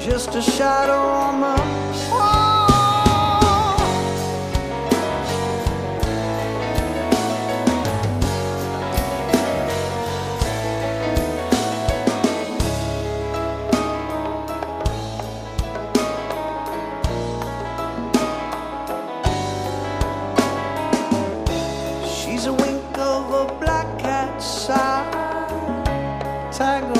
just a shadow on the wall. She's a wink of a black cat's eye.